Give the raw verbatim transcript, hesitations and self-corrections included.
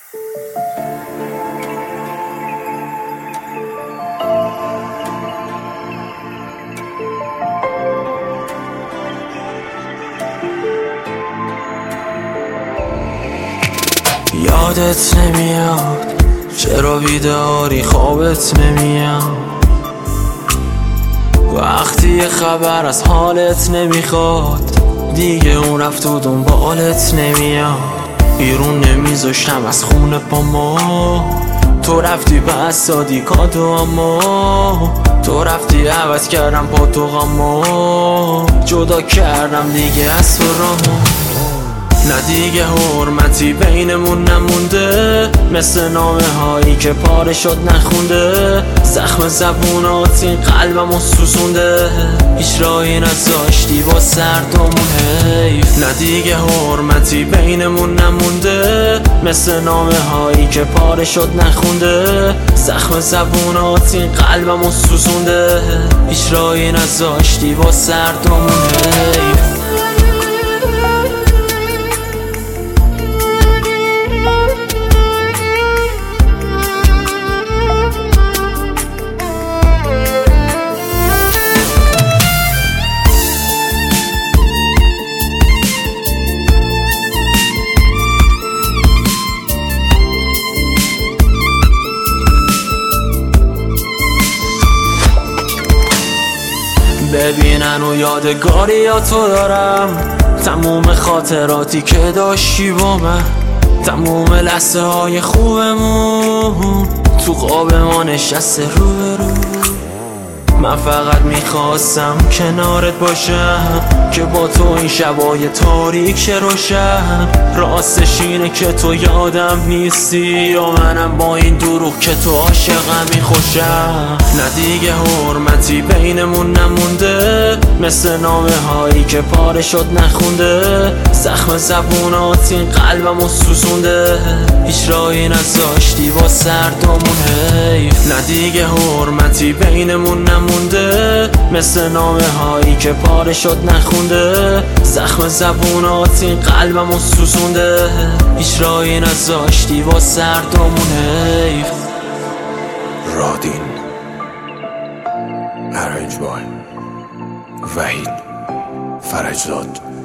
یادت نمیاد چرا بیداری خوابت نمیاد وقتی یه خبر از حالت نمیخواد دیگه اون رفت و دنبالت نمیاد بیرون نمیذاشتم از خونه با ما تو رفتی بس دادی کادو اما تو رفتی عوض کردم با تو غما جدا کردم دیگه از تو رامو نه دیگه حرمتی بینمون نمونده مثل نامه هایی که پاره شد نخونده زخم زبونات این قلبمو سوزونده هیچ راهی نذاشتی با سردمون حیف نه دیگه حرمتی بینمون نمونده مثل نامه هایی که پاره شد نخونده زخم زبونات این قلبمو سوزونده هیچ راهی نذاشتی با سردمون حیف ببینن و یادگاری یا تو دارم تموم خاطراتی که داشتی با من تموم لحظه های خوبمون تو قاب ما نشسته رو به رو من فقط میخواستم کنارت باشم که با تو این شبای تاریک شه روشن راستش اینه که تو یادم نیستی یا منم با این دروغ که تو عاشقم میخوشم نه دیگه حرمتی بینمون نمونده مثل نامه هایی که پاره شد نخونده زخم زبونات این قلبمو سوزونده هیچ راهی نذاشتی با سردمون حیف نه دیگه حرمتی بینمون نمونده مثل نامه هایی که پاره شد نخونده زخم زبونات این قلبمو سوزونده هیچ راهی نذاشتی با سردمون حیف رادین ارنج بای وحید فرجزاد